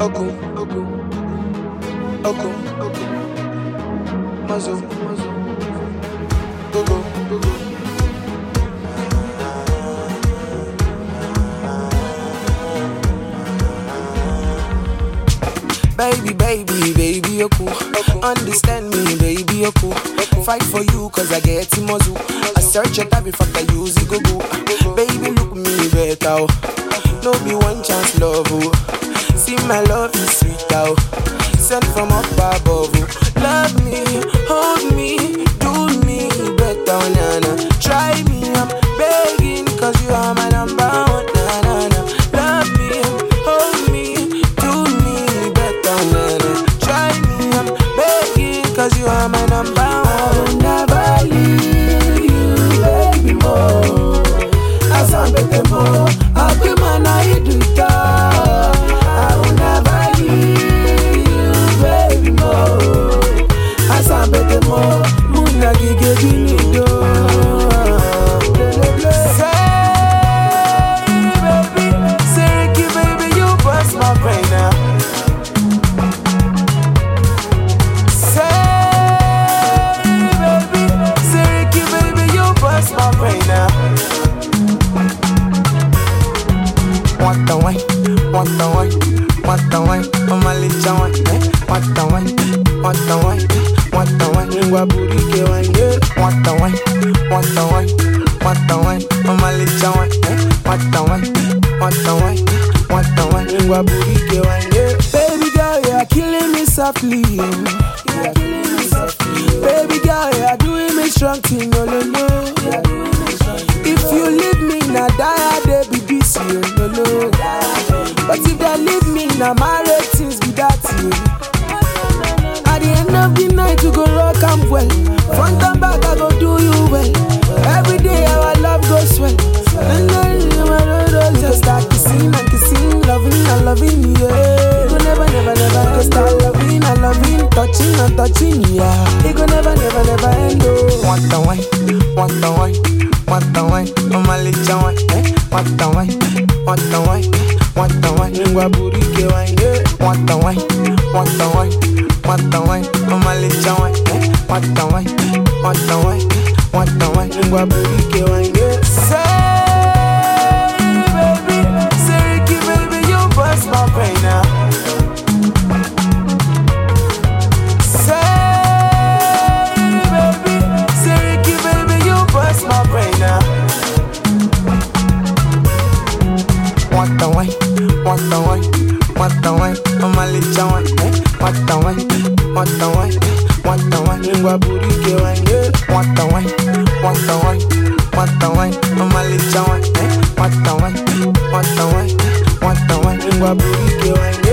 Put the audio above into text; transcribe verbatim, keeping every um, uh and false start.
Oku, Oku, Oku, Oku, Mazo, Mazo, Gogo, Gogo. Baby, baby, baby, you're cool. Understand me, baby, you're cool. Fight for you, cause I get him muzzle. I search your tab if I can use it, go go. Baby, look me better. No be one chance, love. Oh. See, my love is sweet, oh. Sent from up above. Oh. Love me, hold me, do me better, nana. Try me, I'm begging, cause you are my number one, nana. Love me, hold me, do me better, nana. Try me, I'm begging, cause you are my number one. I will never leave you, baby, more. As I'm better, more. I'll be man, I do it. I will never leave you, baby, more. As I'm better, more. Muna gige bini do. Say, baby, say, Ricky, baby, you bust my brain now. Say, baby, say, Ricky, baby, you bust my brain now. Want the wine, want the wine, want the wine, oh my little wine, eh? Want the wine, want the wine, want the wine, ngwa buri ke wine, yeah. Want the wine, want the wine, want the wine, oh my little wine, eh? Want the wine, want the wine, want the wine, ngwa buri ke wine, yeah. Baby girl, you're killing me softly, you're killing me softly. Baby girl, you're doing me strong thing, no no no. If you leave me, now die, they be this year, no no. But if they leave me, now my ratings be that you. At the end of the night, you go rock and well. Front and back, I go do you well. Every day, our love goes well. And then you just start kissing and kissing, loving and loving, yeah. You go never, never, never just start loving and loving, touching and touching, yeah. You go never, never, never end, oh. Want the wine, want the wine, want the wine, oh my little wine, eh? Want the wine, want the wine, want the wine, ngwa buri ke wine, yeah. Want the wine, want the wine, want the wine, oh my little wine, eh? Want the wine, want the wine, want the wine, ngwa buri ke wine, yeah. Say, baby, say Ricky, baby, you bust my brain now. Say, baby, say Ricky, baby, you bust my brain now. Want the wine, want the wine, want the wine, oh my little wine, eh? Want the wine, want the wine, want the wine, ngwa buri ke wine, yeah. Want the wine, want the wine, want the wine, oh my little wine, eh? Want the wine, want the wine, want the wine, ngwa buri ke wine.